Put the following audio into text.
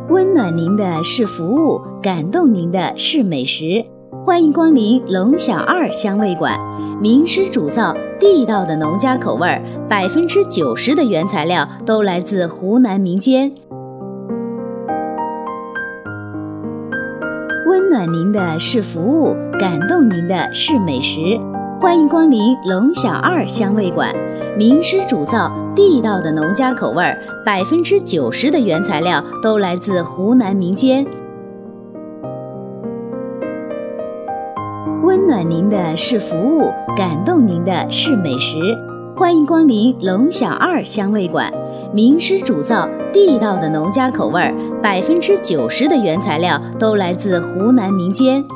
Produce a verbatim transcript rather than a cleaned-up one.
温暖您的是服务，感动您的是美食。欢迎光临龙小二香味馆，名师主造，地道的农家口味，百分之九十的原材料都来自湖南民间。温暖您的是服务，感动您的是美食。欢迎光临龙小二香味馆，名师主造，地道的农家口味，百分之九十的原材料都来自湖南民间。温暖您的是服务，感动您的是美食。欢迎光临龙小二香味馆，名师主造，地道的农家口味，百分之九十的原材料都来自湖南民间。